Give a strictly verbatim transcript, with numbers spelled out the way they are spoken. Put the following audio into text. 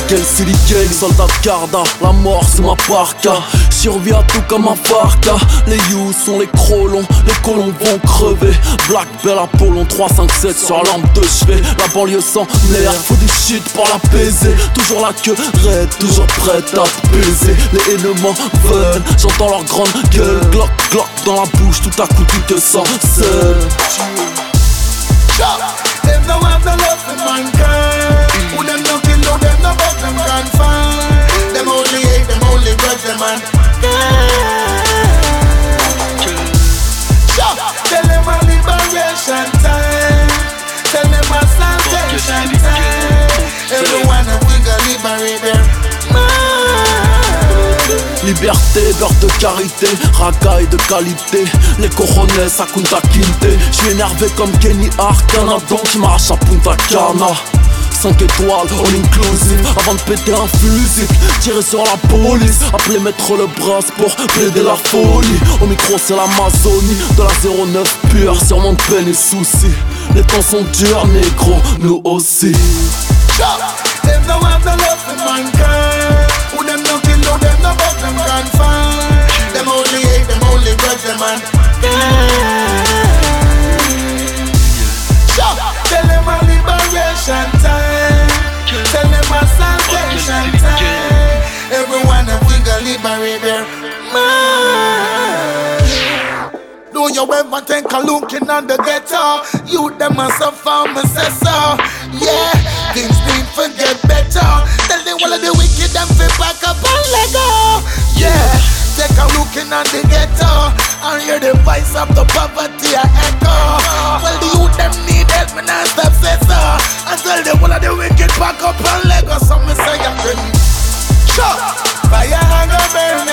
Quel silicone, soldat de Carda, la mort c'est ma parka. Survie à tout comme un farca. Les you sont les crolons, les colons vont crever. Black Bell Apollon trois cinq sept sur la lampe de chevet. La banlieue sans nerf, faut du shit pour l'apaiser. Toujours la queue raide, toujours prête à te baiser. Les haineux m'en veulent, j'entends leur grande gueule. Glock, glock dans la bouche, tout à coup tu te sens seul. Them no have no love for mankind. Who them no kill, no them no but them can't find. Them only hate, them only grudge them and tell them a liberation time. Tell them a salvation time. Everyone a we gon' liberate their mind. Liberté, beurre de carité, racaille de qualité. Les cojones à Kunta Kinte. J'suis énervé comme Kenny Arcana, donc j'marche à Punta Cana. cinq étoiles, all inclusive. Avant de péter un fusil, tirer sur la police. Appeler maître le bras pour plaider la folie. Au micro c'est l'Amazonie, de la zéro neuf pure. Sur mon peine et soucis. Les temps sont durs, négro, nous aussi. Them no have no love for mankind. Who them no kill, no them no but them can't find. Them only hate, them only grudge them and tell them a liberation time. Tell them a salvation time. Everyone a we gon' liberate their mind. Do you ever think of looking on the ghetto? You them a suffer, me say so. Yeah, things need to get better. Tell them all of the wicked them fit back up and let go. Yeah, take a looking on the ghetto and hear the voice of the poverty a echo. Well, the youth them need help, me not stop say so. And tell them all of the wicked back up and let go. So me say I'm ready. Sure, fire and go burn